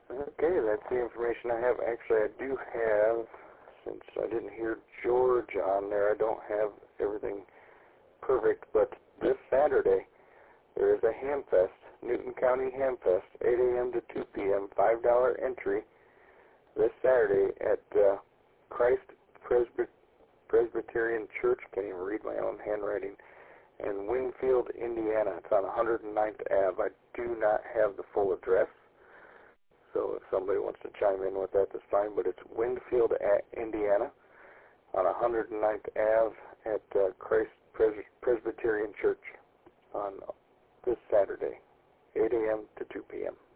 Okay, that's the information I have. Actually, I do have, since I didn't hear George on there, I don't have everything perfect, but this Saturday there is a Ham Fest, Newton County Ham Fest, 8 a.m. to 2 p.m., $5 entry this Saturday at Christ Presbyterian Church. Can't even read my own handwriting. In Winfield, Indiana. It's on 109th Ave. I do not have the full address, so if somebody wants to chime in with that, that's fine. But it's Winfield, Indiana, on 109th Ave at Christ Presbyterian Church on this Saturday, 8 a.m. to 2 p.m.